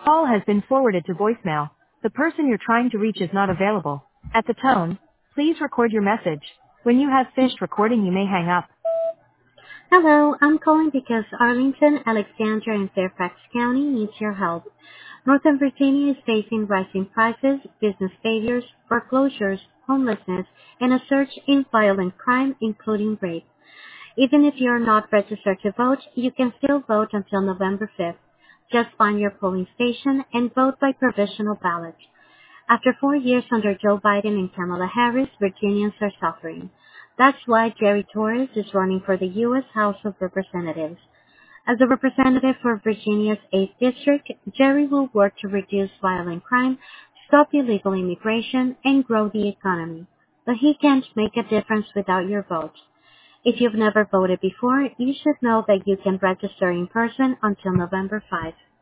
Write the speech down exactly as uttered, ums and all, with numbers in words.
Call has been forwarded to voicemail. The person you're trying to reach is not available. At the tone, please record your message. When you have finished recording, you may hang up. Hello, I'm calling because Arlington, Alexandria, and Fairfax County needs your help. Northern Virginia is facing rising prices, business failures, foreclosures, homelessness, and a surge in violent crime, including rape. Even if you're not registered to vote, you can still vote until November fifth. Just find your polling station and vote by provisional ballot. After four years under Joe Biden and Kamala Harris, Virginians are suffering. That's why Jerry Torres is running for the U S House of Representatives. As a representative for Virginia's eighth District, Jerry will work to reduce violent crime, stop illegal immigration, and grow the economy. But he can't make a difference without your vote. If you've never voted before, you should know that you can register in person until November fifth.